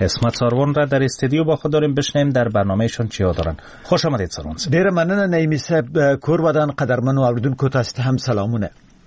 اسمت ساروان را در استودیو با خود داریم، بشنیم در برنامهشون چیا دارن. خوش آمدید ساروان صاحب. ډیر مننه نعیمی صاحب. کور ودان قدرمنو اوریدونکو تاسو ته هم سلامونه.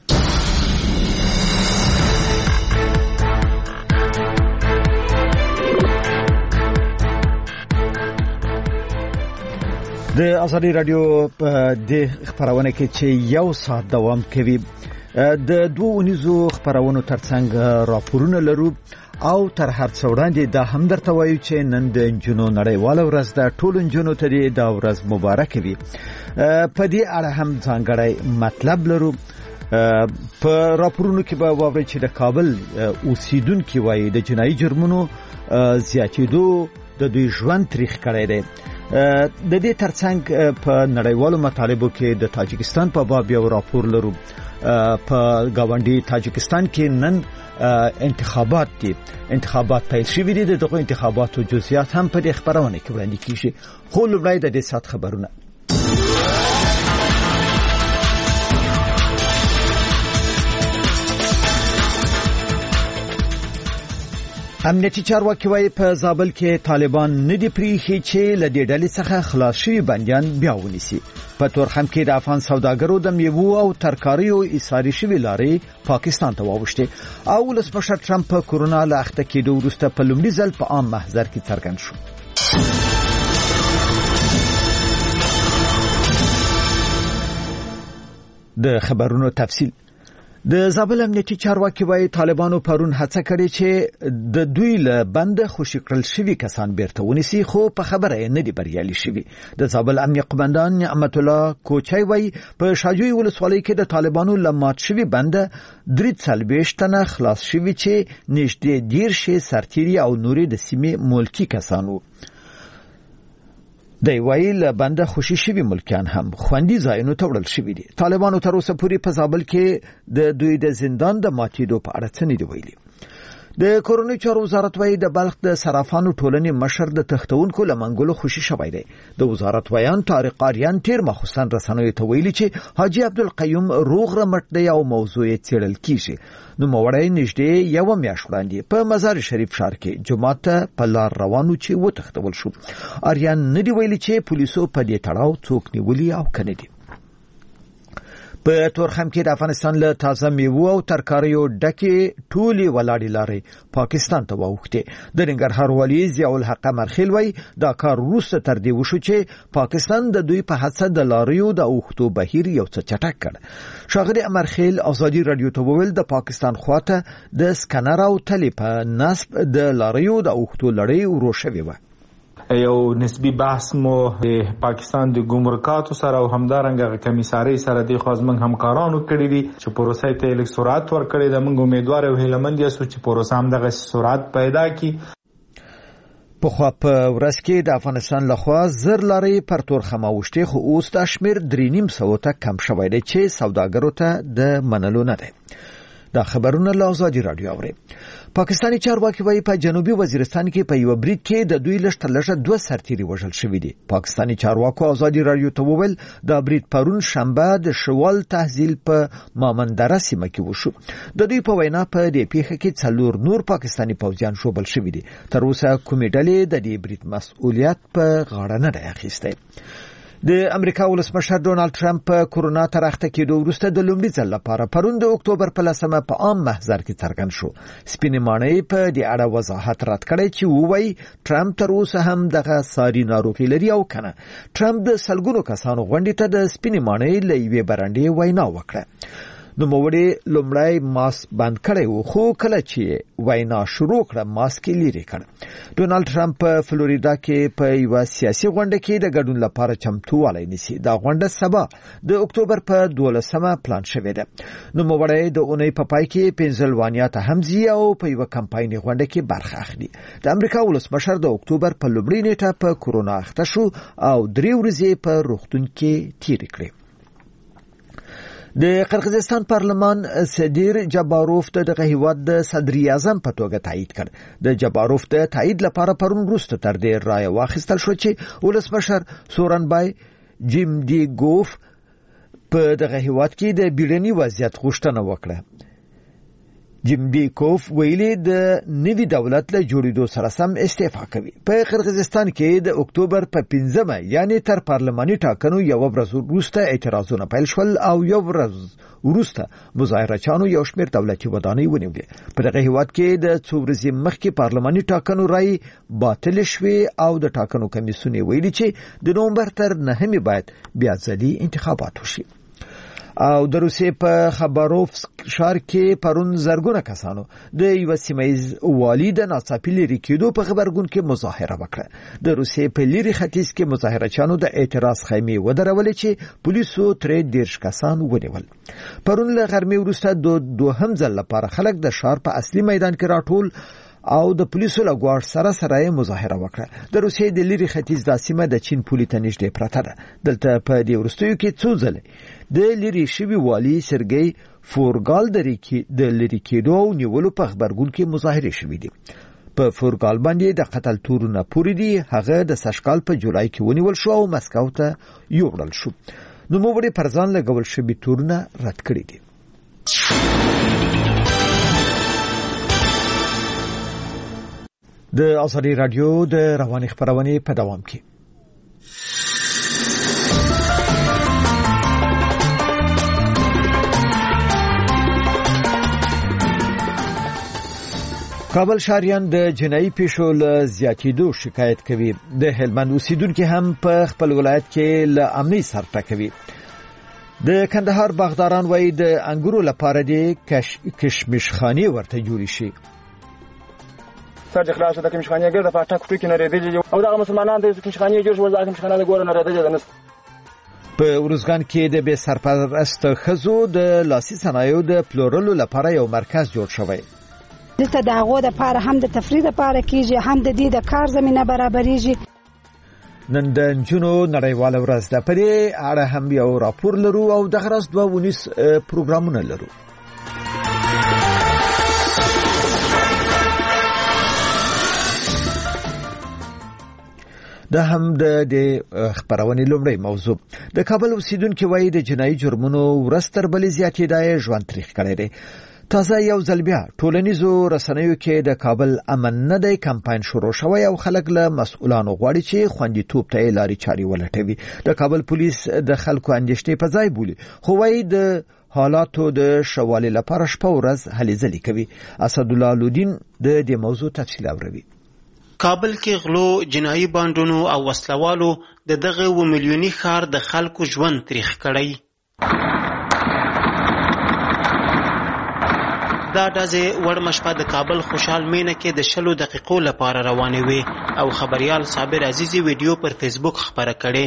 د ازادي رادیو د خبرونه کې چې یو ساعت دوام کوي د دوه اونیزو خبرونو ترڅنګ راپورونه لرو او تر هر څه وړاندې دا هم درته وایو چې نن د جنونو نړیواله ورځ ده. ټول جنونو ته دا ورځ مبارک وي. په دې اړه هم ځانګړی مطلب لرو. په راپورونو کې به واورئ چې د کابل اوسیدونکو وایي د جنایي جرمونو زیاتېدو د دوی ژوند تاریخ کړی دی. د دې ترڅنګ په نړیوالو مطالبو کې د تاجکستان په باب یو راپور لرو. په گاونډي تاجکستان کې نن انتخابات پیل شوي دي. دغه انتخاباتو جزئیات هم په دې خبرونه کې وړاندې کیږي. خو لومړی د دې سات خبرونه. امنیتي چارواکي وايي په زابل کې طالبان ندي پریخي چې له دې ډلې څخه خلاص شوي بنديان بیا ونیسي. په تورخم کې د افغان سوداګرو د میوو او ترکاریو ایساري شوي لارې پاکستان ته واوښتې او ولسمشر ټرمپ په کورونا له اخته کېدو وروسته په لومړي ځل په عام محضر کې څرګند شو. د خبرونو تفصیل. د زابل امنیتي چارواکي وايي طالبانو پرون هڅه کړې چې د دوی له بند خوشي کړل شوي کسان بیرته ونیسي، خو په خبره نه دي بریالي شوي. د زابل امنیه قومندان نعمت الله کوچای وايي په شاجوی ولسوالۍ کې د طالبانو له مات شوي بند 43 تنه خلاص شوي چې نږدې 10 سرتیري او نورې د سیمې ملکی کسان وو. د ویل بنده خوشي شوي ملکیان هم خوندي ځایونو ته وړل شوي دي. طالبانو تر اوسه پورې په زابل کې د دوی د زندان د ماتېدو په اړه څه نه دی ویلي. د کورونی چارو وزارت وايي د بلخ د صرافانو ټولنې مشر د تختونکو لمنګلو خوشي شوی دی. د وزارت ویان طارق آریان تیر مخصوصا رسنوي ته ویلي چې حاجی عبدالقیوم روغ رمټ دی او موضوع یې څېړل کیږي. نو موړی نږدې یو میاشت وړاندې په مزار شریف ښار کې جمعه ته په لار روانو چې وتښتول شو. آریان ندی ویلي چې پولیسو په دې تړاو څوک نیولي او کنه دي. په تورخم کې د افغانستان له تازه میوو او ترکاریو ډکې ټولې ولاړې لارې پاکستان ته واوښتې. د ننګرهار والي ضیاء الحق مرخیل وايي دا کار وروسته تر دې وشو چې پاکستان د دوی په هڅه د لاریو د اوښتو بهیر یو څه چټک کړ. ښاغلي مرخیل ازادي رادیو ته وویل د پاکستان خواته د سکنر او تلې په نصب د لاریو د اوښتو لړۍ ورو شوې وه. یو نسبی بحث مو د پاکستان د ګمرکاتو سره او همدارنګه کمیساري سره د خوازمن همکارانو کړی دي چې پروسې ته لیک سرعت ورکړي. د موږ امیدوار او هیلمند یو چې پروسه هم دغه سرعت پیدا کړي. په خو په ورځ کې د افغانستان لخوا زر لارې پر تورخم اوښتې، خو اوس د شمیر 3.5 ته کم شوی دی چې سوداګرو ته د منلو نه دی. دا خبرونه له ازادي رادیو اوري. پاکستاني چارواکي وايي په جنوبي وزیرستان کې په یو برید کې د دوی لږ تر لږه 2 سرتیري وژل شوي دي. پاکستاني چارواکو ازادي رادیو ته وویل دا برید پرون شنبه د شوال تحصیل په مامندره سیمه کې وشو. د دوی په وینا په دې پیښه کې 4 نور پاکستاني پوځیان شوبل شوي دي. تر اوسه کومې ډلې د دې برید مسؤلیت په غاړه نه دی اخیستی. د امریکا ولسمشر ډونالد ټرمپ په کورونا تر اخته کېدو وروسته د لومړي ځل لپاره پرون د اکتوبر په 10 په عام محضر کې څرګند شو. سپینې ماڼۍ په دې اړه وضاحت رد کړی چې وایي ټرمپ تر اوسه هم دغه ساري ناروغي لري او کنه. ټرمپ د سلګونو کسانو غونډې ته د سپینې ماڼۍ له یوې برنډې وینا وکړه. نو موړي لومړی ماسک بند کړی و، خو کله چې وینا شروع کړه ماسک لري کړ. ډونالد ټرمپ په فلوریدا کې په یو سیاسي غونډه کې د ګډون لپاره چمتووالی نیسي. دا غونډه سبا د اکتوبر په 12 پلان شوې ده. نو موړی د اونۍ په پای کې پنځلوانیا ته همزي او په یو کمپایني غونډه کې برخه اخلي. د امریکا ولسمشر د اکتوبر په لومړۍ نیټه په کورونا اخته شو او 3 ورځې په روغتون کې تیر کړې. د قرغیزستان پارلمان سدیر جباروف دغه هیواد د صدر اعظم په توګه تایید کړ. د جباروف د تایید لپاره پرون وروسته تر دې رایه واخیستل شو چې ولسمشر سورنبای جیم دی ګوف په دغه هیواد کې د بیړني وضعیت غوښتنه وکړه. جیمبیکوف ویلي د نوي دولت له جوړېدو سره سم استعفا کوي. په قرغیزستان کې د اکتوبر په 15 یعنی تر پارلماني ټاکنو یو ورځ وروسته اعتراضونه پیل شول او یو ورځ وروسته مظاهرچیانو یو شمېر دولتي ودانۍ ونیولې. په دغه هیواد کې د څو ورځې مخکې پارلماني ټاکنو رای باطل شوې او د ټاکنو کمیسیون ویلي چې د نومبر تر 9 باید بیا ځلي انتخابات وشي. او د روسیې په خبروفسک ښار کې پرون زرګونه کسانو د یو سیمایز والي د ناڅاپي لرې کېدو په خبرګون کې مظاهره وکړه. د روسیې په لرې ختیځ کې مظاهرچیانو د اعتراض خیمې ودرولې چې پولیسو ترې 10 کسان ونیول. پرون له غرمې وروسته د دوهم ځل لپاره خلک د ښار په اصلي میدان کې راټول او د پولیسو له ګواښ سره مظاهره وکړه. د روسیې د لرې ختیځ دا سیمه د چین پولې ته نږدې پرته ده. دلته په دې وروستیو کې څو ځله د لرې شوي والي سرګی فورګال د لرې کېدو او نیولو په خبرګون کې مظاهرې شوې دي. په فورګال باندې د قتل تورونه پورې دي. هغه د سشکال په جولای کې ونیول شو او مسکو ته یوړل شو. نوموړي پر ځان لګول شوي تورونه رد کړي دي. د آزادي رادیو د رواني خبرونه په دوام کې. کابل شاریان د جنایي پیښو له زیاتېدو شکایت کوي. د هلمند اوسیدونکو هم په خپل ولایت کې له امنیت سره ټکوي. د کندهار باغداران وایي د انګورو لپاره د کشمشخانه ورته جوړ شي. سر خلاص د کمشخانه ګرځه په ټاکو کې نه ریدي او دا مسلمانان د کمشخانه جوړ شو ځکه کمشخانه د ګور نه ریدي نه. په ورزګان کې د بې سرپرست خزو د لاسي صنایعو د پلورلو لپاره یو مرکز جوړ شوی. دلته د هغو لپاره هم د تفریح لپاره کیږي هم د دې د کار زمينه برابرېږي. نن د جنونو نړیواله ورځ ده. په دې اړه هم یو راپور لرو او د غرض 2 پروګرامونه لرو. دا هم د خبرونې لومړی موضوع. د کابل اوسیدونکو وایي د جنایي جرمونو ورستر بلې زیاتېدای ژوند تاریخ کړی دی. تازه یو ځل بیا ټولنیزو رسنیو کې د کابل امن نه دی کمپاین شروع شوی او خلک له مسؤلانو غواړي چې خوندیتوب ته لارې چارې ولټوي. د کابل پولیس د خلکو اندېښنې په ځای بولي خو وایي د حالاتو د شوالي لپاره شپه ورځ هلې ځلې کوي. اسدالله لودین د دې موضوع تفصیل اوري. کابل کې غلو، جنایي بانډونو او وسلوالو د دغه 1 میلیوني ښار د خلکو ژوند تاریخ کړی. دا ډزې وړمه شپه د کابل خوشحال مینه کې د 20 دقیقو لپاره روانې وې او خبريال صابر عزیزي ویډیو پر فیسبوک خبره کړې.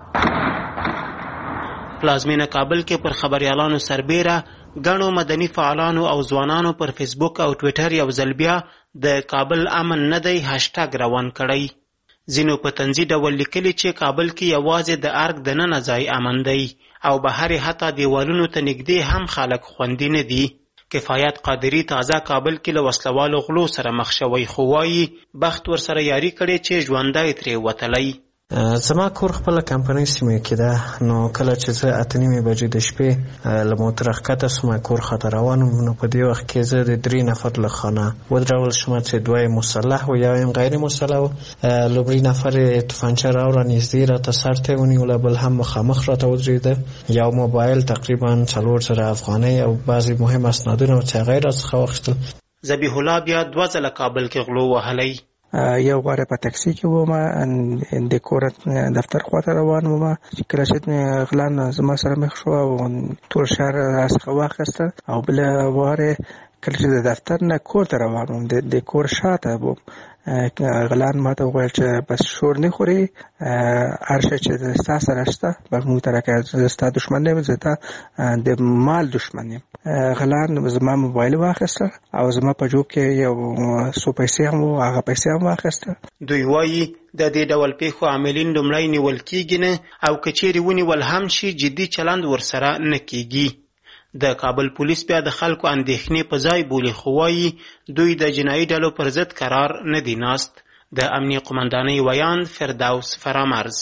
پلازمینه کابل کې پر خبريالانو سربېره غنو مدني فعالانو او ځوانانو پر فیسبوک او ټوئیټر یو ځل بیا د کابل امن نه دی هاشټاګ روان کړی. ځینو په تنزي ډول لیکلي چې کابل کې یوازې د ارګ د نن ځای امن دی او بهر حتی دیوالونو ته نږدې هم خلک خوندي نه دي. کفایت قادری تازه کابل کې له وسلوالو غلو سره مخ شوی خو وایي بخت ور سره یاري کړي چې ژوندای ترې وتلی. زما کور خپل کمپنۍ سیمه کې ده. نو کله چې زه 8:30 بجې د شپې له موټر ښکته سم کور خاطر روانم نو په دې وخت کې زه د 3 نفر له خانه ودرول شم چې 2 مسلح او یو غیر مسلح. لومړی نفر توفانچه راوړ نږدې راته سر ته ونیول بل هم مخامخ راته ودرېد. یو موبایل تقریبا 4,000 افغانۍ او بعضی مهم اسنادونه چې غیر څخه واخیستل. ذبیح الله بیا 2 ځله کابل کې غلو وهلی. یو غواره په ټاکسي کې وم د کور دفتر خواته روان وم چې کله چې غلان زما سره مخ شو او ټول شهر څخه واخیسته او بل واره کله چې د دفتر نه کور ته روان وم د کور شاته وم غلان ماته وویل چې بس شور نه خوري هرڅه چې ستا سره شته به موږ ته راکړه ستا دښمن نه یم زه د مال دښمن یم. غلان زما موبایل واخیسته او زما په جوب کې یو څو پیسې هم و هغه پیسې هم واخیسته. دوی وایي د دې ډول پیښو عاملین لومړی نیول کیږي نه او که چیرې ونیول هم شي جدي چلند ورسره نه کیږي. د کابل پولیس بیا د خلکو اندېښنې په ځای بولي خو وایي دوی د جنایي ډلو پر ضد قرار نه دي ناست. د امنیه قومندانۍ ویان فردوس فرامرز.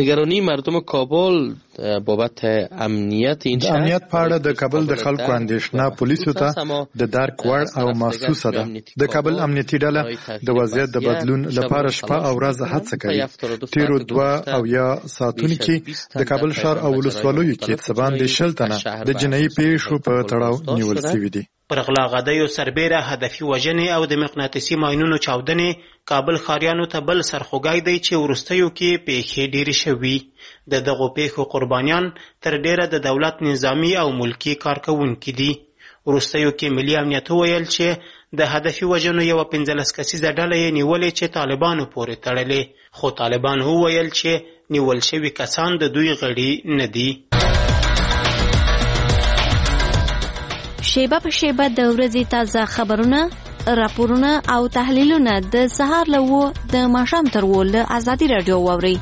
نگرانی مردم کابل بابت امنیت این شهر، امنیت په اړه د کابل د خلکو اندېښنه پولیسو ته د درک وړ او محسوسه ده. د کابل امنیتي ډله د وضعیت د بدلون لپاره شپه او ورځ هڅه کوي. تیرو 2 ساعتونو کې د کابل ښار او ولسوالیو کې څه باندې 60 تنه د جنایي پیښو په تړاو نیول شوي دي. پر غلا غدیو سربیره هدفي وژنې او د مقناطیسي ماینونو چاودنې کابل ښاریانو ته بل سرخوږی دی چې وروستیو کې پیښې ډېرې شوي. د دغو پیښو قربانیان تر ډېره د دولت نظامي او ملکي کارکوونکي دي. وروستیو کې ملي امنیت وویل چې د هدفي وژنو یوه 15 کسیزه ډله یې نیولې چې طالبانو پورې تړلې، خو طالبان وویل چې نیول شوي کسان د دوی غړي نه دي. شیبه په شیبه د ورځې تازه خبرونه، راپورونه او تحلیلونه د سهار له 9 د ماښام تر 10 له ازادي راډیو واورئ.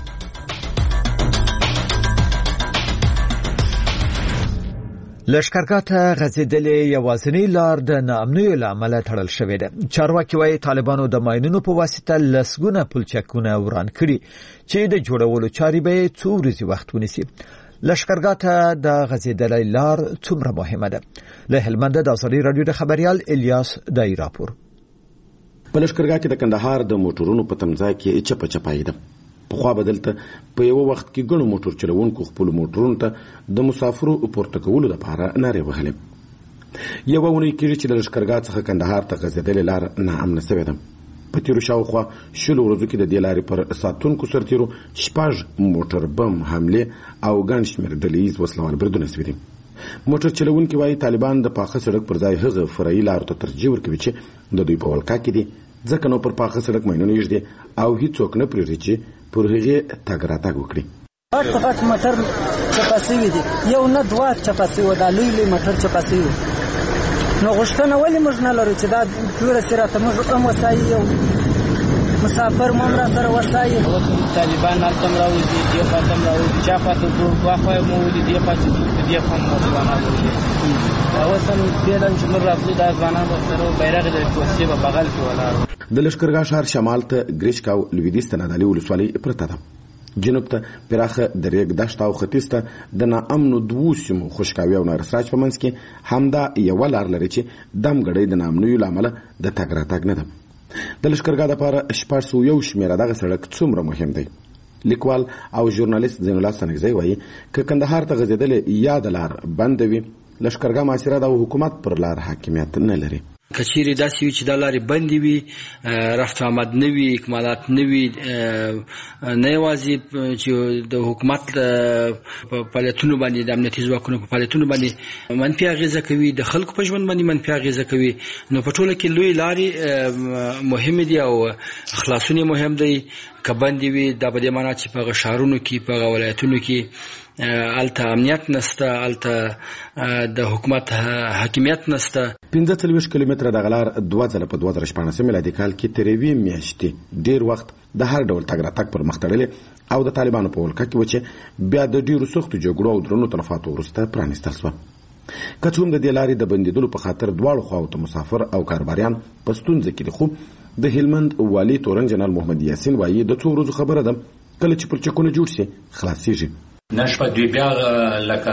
لشکرګاه ته غځېدلې یوازینۍ لار د ناامنیو له امله تړل شوې ده. چارواکي وايي طالبانو د ماینونو په واسطه لسګونه پلچکونه وران کړي چې د جوړولو چارې به 2 ورځې وخت ونیسي. لشکرګاه ته د غځېدلې لار څومره مهمه ده؟ له هلمند د ازادي راډیو د خبريال الیاس دای راپور. په لشکرګاه کې د کندهار د موټرونو په تمځای کې چپه چپای ده. په خوا بدلته په یو وخت کې ګڼو موټر چلوونکو خپل موټرونو ته د مسافرو پورته کولو لپاره نارې وهلې. یو ونې کېږي چې د لشکرګاه څخه کندهار ته غځېدلې لار ناامنه شوې ده. په تیرو شاوخوا 10 ورځو کې د دې لارې پر ساتونکو سرتیرو 6 موټر بم حمله او ګڼ شمېر ډلهییز وسلوال بریدونه شوي دي. موټر چلوونکي وايي طالبان د پاخه سړک پر ځای هغه فرعي لارو ته ترجیح ورکوي چې د دوی په ولکه کې دي، ځکه نو پر پاخه سړک ماینونه یږدي او هیڅوک نه پرېږدي چې پر هغې تګ راتګ وکړي. غټ موټر چپه شوي دي، یو نه 2 چپه شوي، دا لوی موټر چپه شوي. نو غوښتنه ولې موږ نه لرو چې دا جوړه سي راته موږ هم وسایي یو مسافر مو را سره وسایي. طالبان هلته هم راوځي، دې خواته هم راوځي، چا خواته دوه خوا یې مو ولي، دې خوا چې دې خوا مو ځوانان ولي. اوس هم دې ډول چې موږ راغلو دا ځوانان به سره بیرغ د کوڅې په بغل کې ولاړ. د لشکرګاه ښار شمال ته ګریشک او لویدیځ ته نادعلي ولسوالۍ پرته ده. جنوب ته پراخه د ریګ دښته او ختیځ ته د ناامنو 2 سیمو خوشکاوي او نارسراج په منځ کې همدا یوه لار لري چې دمګړۍ د ناامنیو له امله د تګ راتګ نه ده. د لشکرګاه دپاره 601 شمېره دغه سړک څومره مهم دی؟ لیکوال او ژورنالیست زین الله سنګزی وایي که کندهار ته غځېدلې یاده لار بنده وي، لشکرګاه محاصره ده او حکومت پر لار حاکمیت نه لري. کچيري داسې وي چې د لارې بندې وي، رفت آمد نه وي، اکمالات نه وي، نه یوازې چې د حکومت په فعالیتونو باندې د امنیتي ځواکونو په فعالیتونو باندې منفي اغېزه کوي، د خلکو په ژوند باندې منفي اغېزه کوي. نو په ټوله کې لوی لارې مهمې دي او خلاصون مهم دی. که بندې وي دا به دې معنا چې په هغه ښارونو کې په هغه ولایتونو کې الته امنیت نشته، الته د حکومت حاکمیت نشته. 45 کیلومتره د غلار 2 ځله په 2014 میلادي کال کې تریوي میاشتې ډیر وخت د هر ډول تګ راتګ پر مخ تړلې او د طالبانو په ولکه کې و چې بیا د ډیرو سختو جګړو او درنو تلفاتو وروسته پرانیستل شوه. که څوم د دې لارې د بندېدلو په خاطر دواړو خواو ته مسافر او کاروباریان په ستونزه کې دي، خو د هلمند والي تورن جنرال محمد یاسین وایي د 2 ورځو خبره ده، کله چې پلچکونه جوړ شي خلاصېږي. نشپه دوی بیا لکه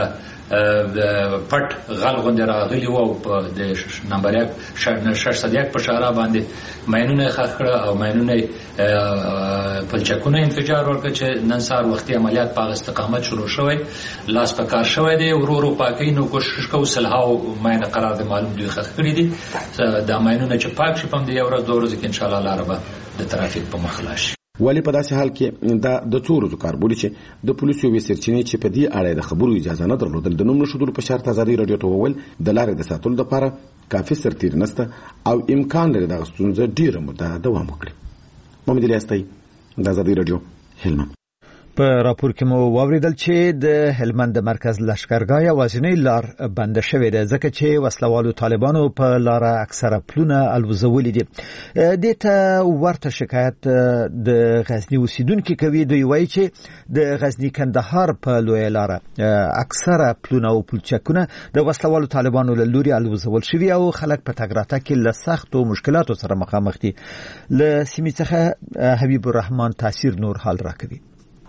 پټ غل غوندې راغلي وو په د نمبر 601 په شارع باندې ماینونه ښخ کړه او ماینونه پلچکونه انفجار ورکړه چې نن سهار وختي عملیات په استقامت شروع شوی، لاس په کار شوی دی، ورو پاکي نو کوشش کوو سلهاو ماینه قرار دی معلوم دوی ښخ کړي دي. دا ماینونه چې پاک شي په دې یو ورځ 2 ورځې کې ان شاء الله لاره به د ترافیک په مخ لاړ شي. ولی په داسې حال کې دا د 2 ورځو کار بولي چې د پولیسو یوې سرچینې چې په دې اړه د خبرو اجازه نه درلودل د نوم نښودلو په شرط ازادي راډیو ته وویل د لارې د ساتلو لپاره کافي سرتیر نشته او امکان لري دغه ستونزه ډیره موده دوام وکړي. محمد الیاس دی، د ازادي راډیو، هلمند. په راپور کې مو واوریدل چې د هلمند مرکز لشکرګاه یوازینۍ لار بنده شوې ده ځکه چې وسلوالو طالبانو په لار اکثره پلونه الوزولي دي. دې ته ورته شکایت د غزنی اوسیدونکو کوي. دوی وایي چې د غزنی کندهار په لوی لار اکثره پلونه او پلچکونه د وسلوالو طالبانو له لوري الوزول شوي او خلک په تګ راتګ کې له سختو مشکلاتو سره مخامخ دي. له سیمې څخه حبیب الرحمن تاثیر نور حال راکوي.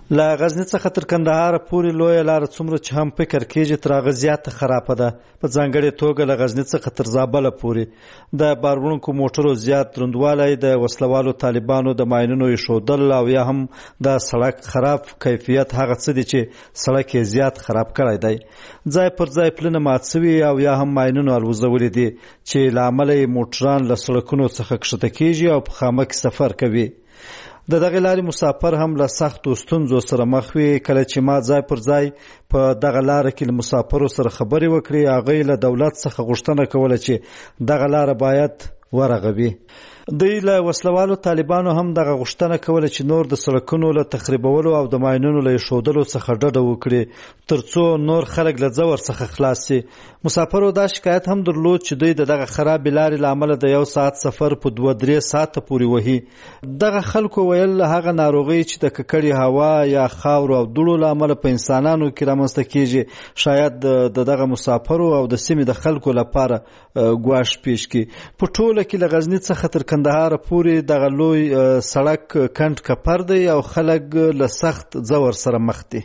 له غزني څخه تر کندهار پورې لویه لار څومره چې هم فکر کېږي تر هغه زیاته خرابه ده. په ځانګړې توګه له غزني څخه تر زابله پورې د بار وړونکو موټرو زیات دروندوالی، د وسلوالو طالبانو د ماینونو ایښودل او یا هم د سړک خراب کیفیت هغه څه دي چې سړک یې زیات خراب کړی دی. ځای پر ځای پلونه مات سوي او یا هم ماینونو الوزولي دي چې له امله یې موټران له سړکونو څخه کښته کېږي او په خامه کې سفر کوي. د دغه لارې مسافر هم له سختو ستونزو سره مخ وي. کله چې ما ځای پر ځای په دغه لاره کې له مسافرو سره خبرې وکړې، هغوی له دولت څخه غوښتنه کوله چې دغه لاره باید ورغوي. دوی له وسلوالو طالبانو هم دغه غوښتنه کوله چې نور د سړکونو له تخریبولو او د ماینونو له ایښودلو څخه ډډه وکړي ترڅو نور خلک له ځور څخه خلاص شي. مسافرو دا شکایت هم درلود چې دوی د دغه خرابې لارې له امله د 1 ساعت سفر په 2-3 ساعته پورې وهي. دغه خلکو ویل هغه ناروغۍ چې د ککړې هوا یا خاورو او دوړو له امله په انسانانو کې رامنځته کېږي شاید د دغه مسافرو او د سیمې د خلکو لپاره ګواښ پیښ کړي. په ټوله کې له غزني څخه تر کندهار پورې دغه لوی سړک کند کپر دی او خلک له سخت ځور سره مخ دي.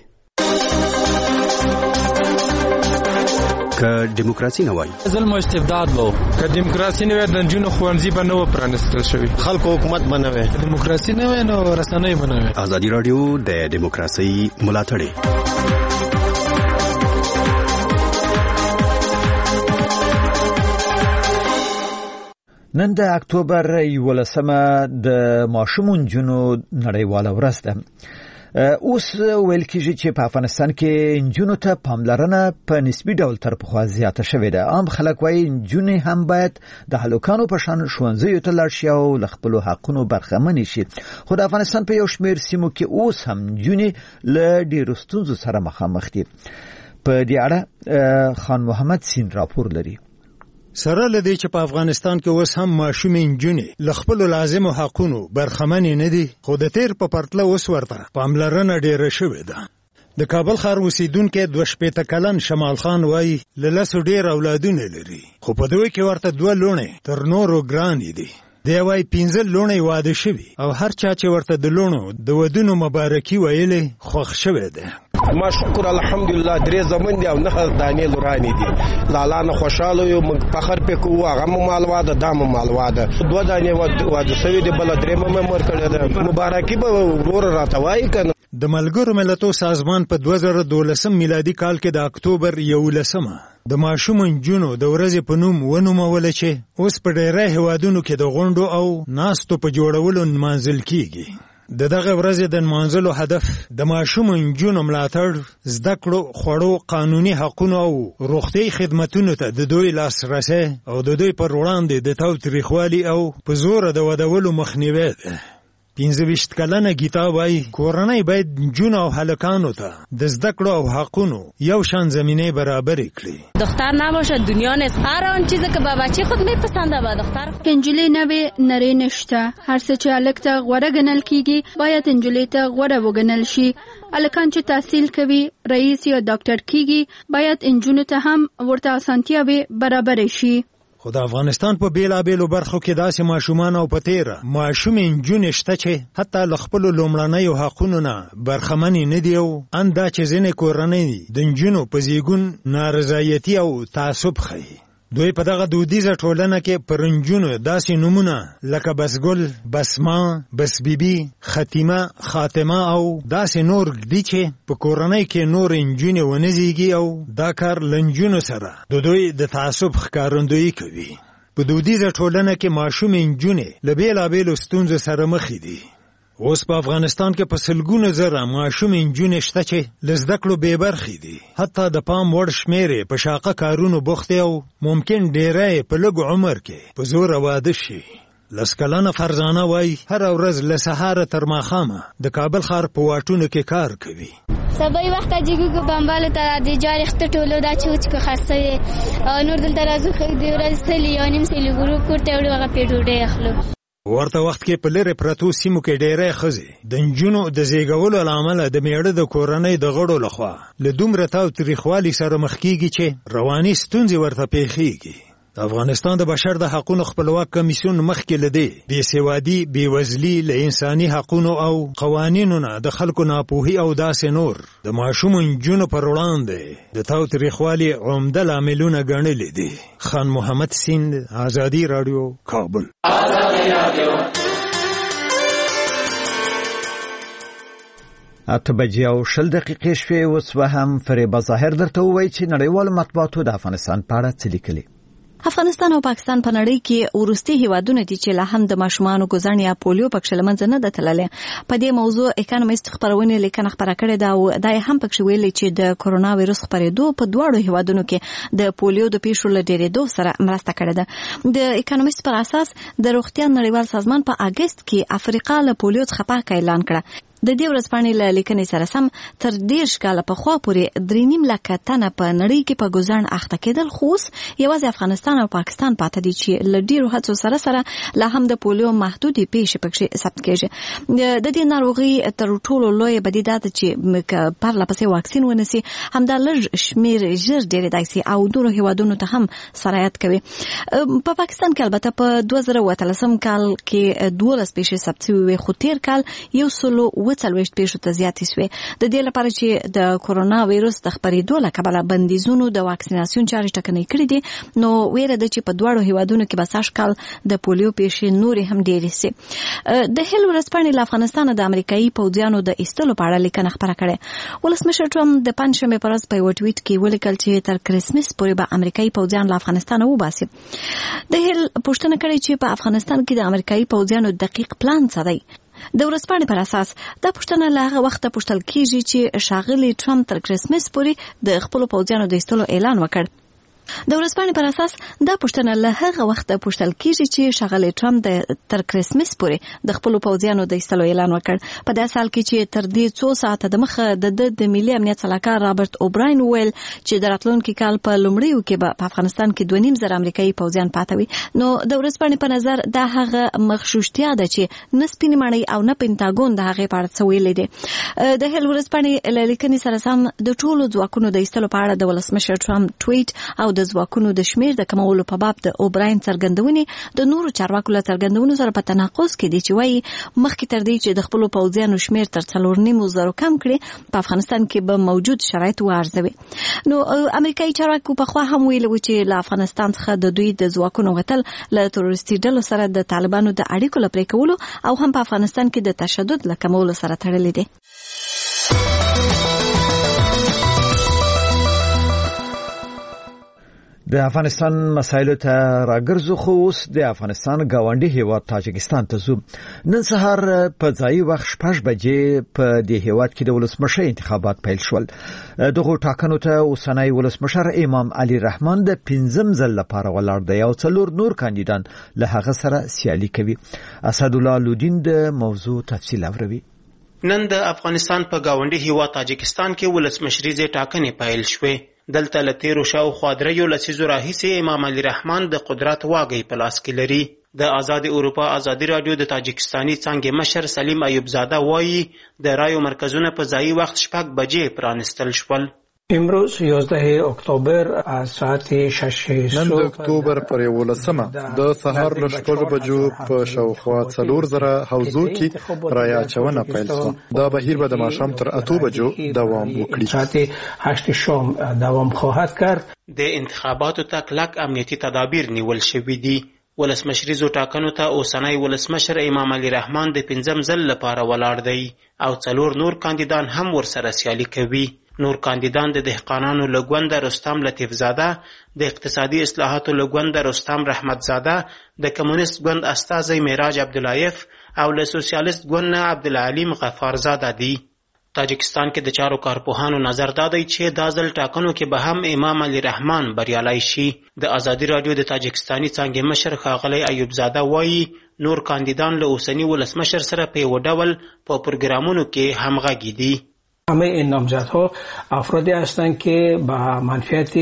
که دیموکراسي نه وای ظلم او استبداد وو، که دیموکراسي نه وای د جنونو خوانزي به نه پرانستل شوی، خلکو حکومت بنوي، دیموکراسي نه وای نو رسنۍ بنوي. ازادي رادیو د دیموکراسي ملاتړي. نن د اکتوبر 11 د ماشومو نجونو نړیواله ورځ ده. اوس ویل کېږي چې په افغانستان کې نجونو ته پاملرنه په نسبي ډول تر پخوا زیاته شوې ده. عام خلک وایي نجونې هم باید د هلکانو په شان ښوونځیو ته لاړ شي او له خپلو حقونو برخمنې شي. خو د افغانستان په یو شمېر سیمو کې اوس هم نجونې له ډېرو ستونزو سره مخامخ دي. په دې اړه خان محمد سین راپور لري. سره لدی چې په افغانستان کې اوس هم ماشومې نجونې له خپلو لازمو حقونو برخمنې نه دي، خو د تیر په پرتله اوس ورته پاملرنه ډېره شوې ده. د کابل ښار اوسیدونکی 62 کلن شمال خان وایي له 10 ډېر اولادونه لري، خو په دوی کې ورته 2 لوڼې تر نورو ګرانې دي. دی وایي 15 لوڼې واده شوي او هر چا چې ورته د لوڼو د ودونو مبارکي ویلې خوښ شوی دی. ما شکر الحمدلله 3 زمن دي او 9 دانې لورانې دي. لالا نه خوشاله یو موږ فخر پې کوو. هغه مال واده دا مال واده 2 دانې واده شوي دي، بل 3 مر کړی ده. مبارکي به ورور راته وایي کنه. د ملګرو ملتونو سازمان په 2012 میلادي کال کې د اکتوبر 11 د ماشومو نجونو د ورځې په نوم ونوموله چې اوس په ډېری هیوادونو کې د غونډو او ناستو په جوړولو نمانځل کیږي. د دغه ورځې د نمانځلو هدف د ماشومو نجونو ملاتړ، زده کړو، خوړو، قانوني حقونو او روغتیايي خدمتونو ته د دوی لاسرسی او د دوی پر وړاندې د تاوتریخوالي او په زوره د ودولو مخنیوی ده. 25 کلنه گیتا وایي کورنۍ باید نجونو او هلکانو ته د زده کړو او حقونو یو شان زمینه برابر کړي. دختر نباشه دنیا نیست. هر آن چیزی که به بچه خود میپسنده به دختر خود. انجلی نوی نری نشته. هر څه چې هلک ته غوره ګڼل کیږي باید انجلی ته غوره وګڼل شي. هلکان چې تحصیل کوي، رئیس یا ډاکټر کیږي، باید انجونو ته هم ورته اسانتیاوې برابر شي. خو د افغانستان په بیلابیلو برخو کې داسې ماشومان او په تیره ماشومې نجونې شته چې حتی له خپلو لومړنیو حقونو نه برخمنې نه دي او ان دا چې ځینې کورنۍ د نجونو په زیږون نارضایتي او تعصب ښیي. دوی په دغه دودیزه ټولنه کې پر نجونو داسې نومونه لکه بسګل، بسما، بسبیبي، ختیمه، خاتمه او داسې نور دي چې په کورنۍ کې نور نجونې ونه زیږي او دا کار له نجونو سره د دوی د تعصب ښکارندویي کوي. په دودیزه ټولنه کې ماشومې نجونې له بیلابیلو ستونزو سره مخې دي. اوس په افغانستان کې په سلګونو زره ماشومې نجونې شته چې له زده کړو بې برخې دي. حتی د پام وړ شمېر په شاقه کارونو بوخت او ممکن ډېری په لږ عمر کې په زوره واده شي. 10 کلنه فرزانه وایي هره ورځ له سهاره تر ماښامه د کابل ښار په واټونو کې کار کوي. سبای وخت جګو بمبال ته د جاري خته ټولو دا چوچ کو خاصه او نور دلته راځو خو د ورځ سلی یا نیم سلی ګورو کوټه وړو هغه پیډوډه اخلو. ورته وخت کې په لرې پرتو سیمو کې ډېری ښځې د نجونو د زیږولو له امله د میړه د کورنۍ د غړو لخوا له دومره تاوتریخوالي سره مخ کېږي چې رواني ستونزې ورته پیښیږي. افغانستان د بشر د حقوقو خپلواک کمیسیون مخکې لدی بې سوادي بې وزلي له انساني حقوقو او قوانینو نه د خلکو ناپوهي او داسې نور د ماشوم نجونو پر وړاندې د تاوتریخوالي عمده لاملونه ګڼلي دي. خان محمد سیند، آزادی رادیو، کابل. اته بجې او 20 دقیقې شوې. اوس به هم فریبه ظاهر درته ووایي چې نړیوالو مطبوعاتو د افغانستان په اړه څه لیکلي. افغانستان او پاکستان په نړۍ کې وروستي هیوادونه دي چې لا هم د ماشومانو ګوزڼ یا پولیو پکښ لمنځه نه ده تللې. په دې موضوع اکانومیست خبرونه لیکنه خبره کړې ده او دا هم پکښ ویلي چې د کرونا وایرس خپرېدو په دواړو هیوادونو کې د پولیو د پیښو له ډېرېدو سره مرسته کړې ده. د اکانومیست پر اساس د روغتیا نړیوال سازمان په اگست کې افریقا له پولیو څخه پاک اعلان کړه. د دې ورځپاڼې له لیکنې سره سم تر 10 کاله پخوا پورې 3.5 لک تنه په نړۍ کې په ګوزڼ اخته کېدل، خو یوازې افغانستان او پاکستان پاتې دي چې له ډیرو هڅو سره لا هم د پولیو محدودې پیښې پکې ثبت کېږي. د دې ناروغي تر ټولو لوی بدیده ده چې پرله پسې واکسین ونسي، همدا لږ شمیر ژر ډېرېدای شي او نورو هیوادونو ته هم سرایت کوي. په پاکستان کې البته په 2013 کال کې 12 پیښې ثبت شوې، خو تیر کال 140 پیښو ته زیاتې شوې. د دې لپاره چې د کرونا وایرس د خپرېدو له کبله بندیزونو د واکسیناسیون چارې ټکنۍ کړې دي، نو ویره ده چې په دواړو هیوادونو کې به سږ کال د پولیو پیښې نورې هم ډېرې شي. د هیل ورځپاڼې له افغانستان د امریکایي پوځیانو د ایستلو په اړه لیکنه خپره کړې. ولسمشر ټرمپ د پنځشنبې په ورځ په یو ټویټ کې ولیکل چې تر کرسمس پورې به امریکایي پوځیان له افغانستانه وباسي. د هیل پوښتنه کړې چې په افغانستان کې د امریکایي پوځیانو دقیق پلان څه دی. د ورځپاڼې پر اساس دا پوښتنه له هغه وخته پوښتل کیږي چې ښاغلي ټرمپ تر کرسمس پورې د خپلو پوځیانو د ایستلو اعلان وکړ. د ورځپاڼې پر اساس دا پوښتنه له هغه وخته پوښتل کیږي چې ښاغلي ټرمپ تر کرسمس پورې د خپلو پوځیانو د ایستلو اعلان وکړ. په داسې حال کې چې تر دې څو ساعته د مخه د ملي امنیت سلاکار رابرټ اوبراین ویل چې د راتلونکي کال په لومړیو کې به په افغانستان کې 2.5 امریکایي پوځیان پاتې وي. نو د ورځپاڼې په نظر دا هغه مغشوشتیا ده چې نه سپینې ماڼۍ او نه پینټاګون د هغې په اړه څه ویلي دي. د هیل ورځپاڼې له لیکنې سره سم د ټولو ځواکونو د ایستلو په اړه د ولسمشر ټرمپ ټویټ او د ځواکونو د شمیر د کمولو په باب د اوبراین څرګندونې د نورو چارواکو له څرګندونو سره په تناقض کې دي چې وایي مخکې تر دې چې د خپلو پوځیانو شمیر تر 4.5 کم کړي په افغانستان کې به موجود شرایط وارزوي. نو امریکایي چارواکو پخوا هم ویلي و چې له افغانستان څخه د دوی د ځواکونو وتل له تروریستي ډلو سره د طالبانو د اړیکو له پرې کولو او هم په افغانستان کې د تشدد له کمولو سره تړلي دي. د افغانستان مسایلو ته راګرځو، خو اوس د افغانستان ګاونډي هیواد تاجکستان ته ځو. نن سهار په ځایي وخت 6 بجې په دې هیواد کې د ولسمشر انتخابات پیل شول. دغه ټاکنو ته اوسنی ولسمشر امام علي رحمان د 5م ځل لپاره ولاړ دی او 4 نور کاندیدان له هغه سره سیالي کوي. اسدالله لودین د موضوع تفصیل اوروي. نن د افغانستان په ګاونډي هیواد تاجکستان کې ولسمشریزې ټاکنې پیل شوې. دلته له تیرو شاوخوا 3 لسیزو راهیسې امام علي رحمان د قدرت واګۍ په لاس کې لري. د آزاد اروپا آزادی رادیو د تاجکستاني څانګې مشر سلیم ایوب زاده وایي د رایو مرکزونه په ځایي وخت 6 بجې پرانستل شول. امروز 11 اکتبر از ساعت 6 نن د اکتوبر پر 11مه د سهار له 6 بجو په شاوخوا 4000 حوزو کې رای اچونه پیل شوه. دا بهیر به د ماښام تر 8 بجو دوام وکړي. ساعت 8 شام دوام خواهد کرد. د انتخاباتو ته کلک امنیتي تدابیر نیول شوي دي. ولسمشریزو ټاکنو ته اوسنی ولسمشر امام علي رحمان د 5م ځل لپاره ولاړ دی او 4 نور کاندیدان هم ورسره سیالي کوي. نور کاندیدان د دهقانانو له ګونده رستم لطیف زاده، د اقتصادي اصلاحاتو له ګونده رستم رحمت زاده، د کمونیست ګوند استازی معراج عبداللایف او له سوسیالیست ګوند نه عبدالعلیم غفار زاده دي. تاجکستان کې د چارو کارپوهانو نظر دادی چې دا ځل ټاکنو کې به هم امام علي رحمان بریالی شي. د آزادی رادیو د تاجکستاني څانګې مشر ښاغلی ایوب زاده وایي نور کاندیدان له اوسني ولسمشر سره په یو ډول په پروګرامونو کې همغږي دي. همه این نامزدها افرادی هستند که با منفعت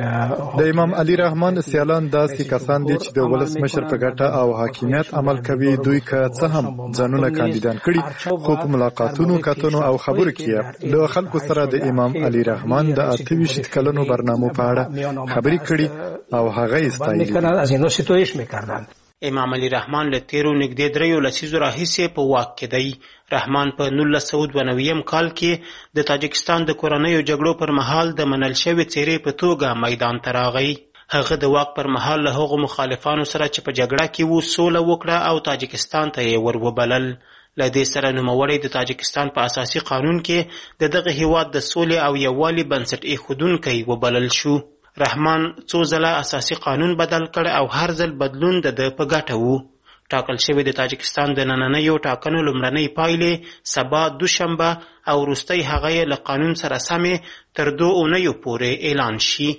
د امام علي رحمان سیالان داسې کسان دي چې د ولسمشر په ګټه او حاکمیت عمل کوي. دوی که څه هم ځانونه کاندیدان کړي، خو په ملاقاتونو، کتنو او خبرو کې له خلکو سره د امام علي رحمان د 28 کلنو برنامو په اړه خبرې کړي او هغه استایلی. امام علی رحمان له تیرو نږدې 3 لسیزو راهیسې په واک کې دی. رحمان په 1992 کال کې د تاجکستان د کورنیو جګړو پر مهال د منل شوې څېرې په توګه میدان ته راغی. هغه د واک پر مهال له هغو مخالفانو سره چې په جګړه کې وو سوله وکړه او تاجکستان ته یې وروبلل. له دې سره نوموړی د تاجکستان په اساسي قانون کې د دغه هیواد د سولې او یووالي بنسټ ایښودونکی وبلل شو. رحمان څو ځله اساسي قانون بدل کړ او هر ځل بدلون د ده په ګټه وو. ټاکل شوی د تاجکستان د نننیو ټاکنو لومړنۍ پایلې سبا دوشنبه او وروستۍ هغه یې له قانون سره سمې تر 2 اونیو پورې اعلان شي.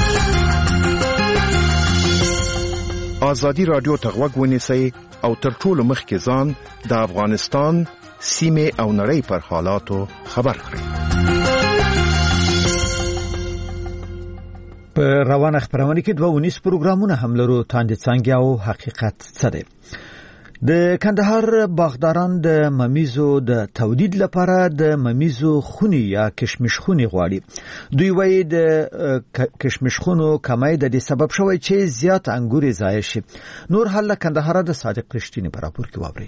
آزادی رادیو ته غوږ ونیسئ او تر ټولو مخکې ځان د افغانستان سیمې او نړۍ پر حالاتو خبر کړئ. په روانه خبرونه کې 2 پروګرامونه هم لرو. تاند څنګه او حقیقت څه دی؟ د کندهار باغداران د ممیزو د تولید لپاره د ممیزو خونی یا کشمش خونی غواړي. دوی وایي د کشمش خونو کمای د دې سبب شوی چې زیات انګور ضایع شي. نور حل کندهار د صادق رښتینی په راپور کې واوري.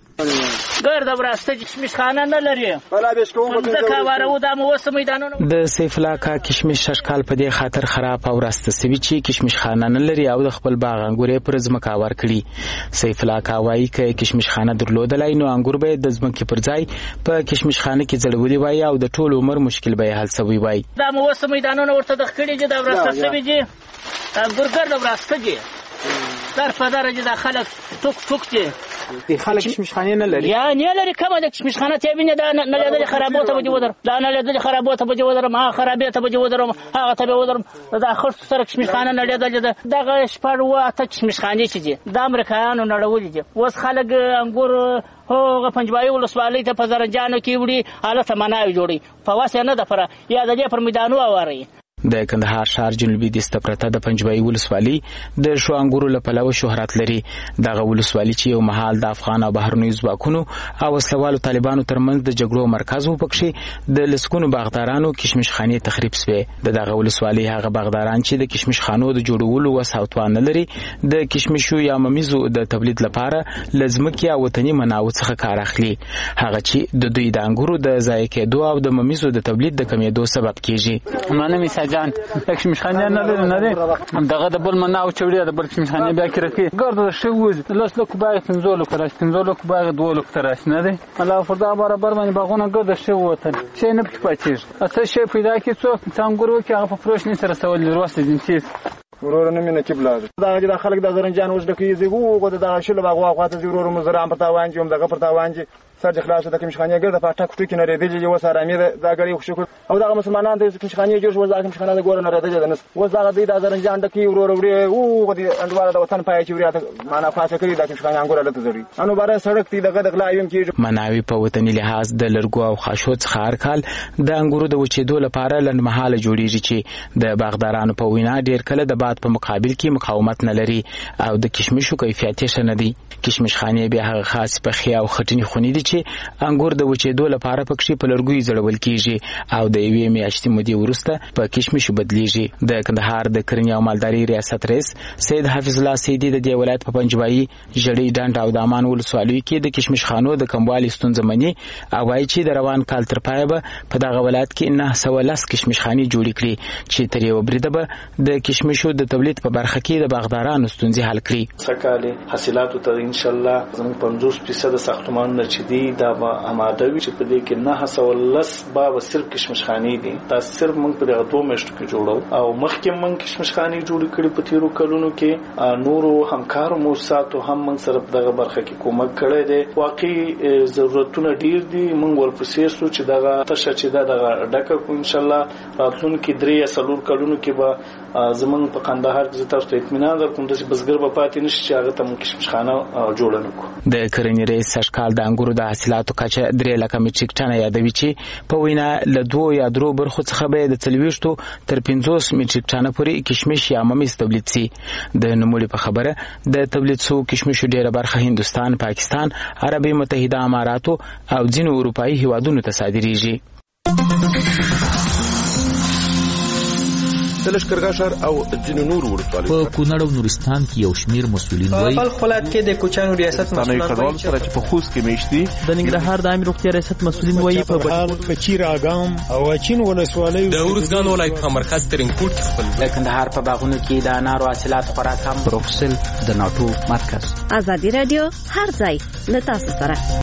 ګرد براسته کشمش خانه نه لري بلا به شکوم د کاوارو د موسم میدانونو د سیف الله کا کشمش ششکال په دې خاطر خراب او راسته سوي چې کشمش خانه نه لري او د خپل باغ انګورې پر ځمکه ور کړی. سیف الله کا وایي چې کشمش خانه درلودلای نو انګور به د ځمکې پر ځای په کشمش خانه کې ځړولې وای او د ټول عمر مشکل به حل سوي وای. د موسم میدانونو ورته د خړې چې د وراسته سوي دي انګور ګرد براسته دي در په درجه د خلک ټوک دي. د خلک کشمش خانه نه لري یا نه لري کومه د کشمش خانه ته ویني دا نه لري خرابوته به ودر دا نه لري خرابوته به ودر ما خرابېته به ودر هغه ته به ودر دا خرڅ سره کشمش خانه نه لري دغه شپړ ته کشمش خانه چې دي د امریکایانو نړولې دي. اوس خلک انګور هغه پنځبای ولسوالۍ ته په زرنجانو کې وړي حالت مناوي جوړي په واسه نه د پر یا د دې پر میدانو اوري. د کندهار ښار جنوبي دسته پرته د پنځبای ولسوالۍ د شو انګورو لپاره شهرت لري. دغه ولسوالۍ چې یو محل د افغان او بهرنیو ځواکونو او وسلوالو طالبانو ترمنځ د جګړو مرکز و پکښې د لسکونو باغدارانو کشمش خانې تخریب سوې. دغه ولسوالۍ هغه باغداران چې د کشمش خانو د جوړولو وس او توان نه لري د کشمشو یا ممیزو د تولید لپاره لزمکه او وطني منابعو څخه کار اخلي. هغه چې د دوی د انګورو د ضایع کېدو او د ممیزو د تولید د کمیدو سبب کیږي. مانه جان کشمش خانه نه لري دغه د بل مناو چوړي د بل کشمش خانه بیا کړی ګرد شوز لاس لوک باغ 15 لوک باغ 2 لوک تراش نه دی الله فردا برابر باندې باغونه ګرد شو وته شي نه پاتېږي اته شي پیدا کی څوک څنګه کې هغه په فروش نه سره سوال وروسته دي چې ورور نه مینه کیبلاد دا خلک د زرنجان وځ د کیږي وګو د شل باغ واقعات ورور مزرعه په تاوان چې هم دغه پر تاوان چې سر خلاص د کمشخانه ګرځه په ټاکو کې نه ریدلې یو سره امیر دا غړي خو شکر او دا مسلمانان د کمشخانه جوړ وځه کمشخانه د ګور نه ریدلې نه وځه د زرنجان د کی ورور وړي او د انډوار د وطن پای چې وریا معنا خاصه کړی د کمشخانه انګور لته زړی انو بار سړک تی دغه د غلایم کې مناوي په وطني لحاظ د لرګو او خاشو څخه هر کال د انګورو د وچېدو لپاره لنډمحاله جوړیږي چې د باغدارانو په وینا ډیر کله د باد په مقابل کې مقاومت نه لري او د کشمشو کیفیت یې نه دی. کشمش خانه به هغه خاص په خیا او خټنی خونی دي چې انګور د وچېدو لپاره پکې په لرګوي ځړول کیږي او د یوې میاشتې مودې وروسته په کشمشو بدلیږي. د کندهار د کرنې او مالداري ریاست رئیس سید حافظ الله سیدی د دې ولایت په پنځبای جړې ډنډ او د امان ولسوالۍ کې د کشمش خانو د کموالي ستونزه مني او وايي چې د روان کال تر پایه به په دغه ولایت کې 910 کشمش خانې جوړې کړي چې تر یو بریده به د کشمشو د تولید په برخه کې د باغدارانو ستونزې حل کړي. سکهاله حاصلاتو ته ان شاء الله زموږ 50% ساختمان نه چي دي دا آماده وي چې په دې کې 910 باب صرف کشمش خانې دي. دا صرف موږ په دغه 2 میاشتو کې جوړو او مخکې موږ کشمش خانې جوړ کړې په تیرو کلونو کې نورو همکارو موسساتو هم موږ سره په دغه برخه کې کومک کړی دی. واقعي ضرورتونه ډیر دي. موږ ورپسې سو چې دغه تشه چې دغه ډکه کو ان شاء الله راتلونکي 3 یا 4 کلونو کې به زمونږ په کندهار کې تاسو ته اطمینان درکوم چې بزګر به پاتې نشي چې هغه ته کشمش خانه جوړ نه کو. د کرنې رئیس سشکال د انګورو د حاصلاتو کچه 3 لک میټریک ټن یادوي چې په وینا له 2 یا 3 برخو څخه به د 40 تر 50 میټریک ټن پورې کشمش یا ممیز تولید سي. د نوموړي په خبره د تولید سو کشمشو ډیره برخه هندستان، پاکستان، عربي متحده اماراتو او ځینو اروپאי هیوادونو ته صادریږي. د لشکرګاه او ځینو نورو ولسوالیو په کونړ او نورستان کې یو شمیر مسؤلین وایي په بلخ ولایت کې د کوچانو ریاست مسؤلین وایي چې په خوست کې میشتي د ننګرهار د عامه روغتیا ریاست مسؤلین وایي په بهار کچیر اګام او اچین ولسوالیو د ورزګان ولایت په مرکز ترینکوټ خپل د کندهار په باغونو کې د انارو حاصلات خورا کم. بروکسل د ناتو مرکز. ازادي رادیو هر ځای له تاسو سره.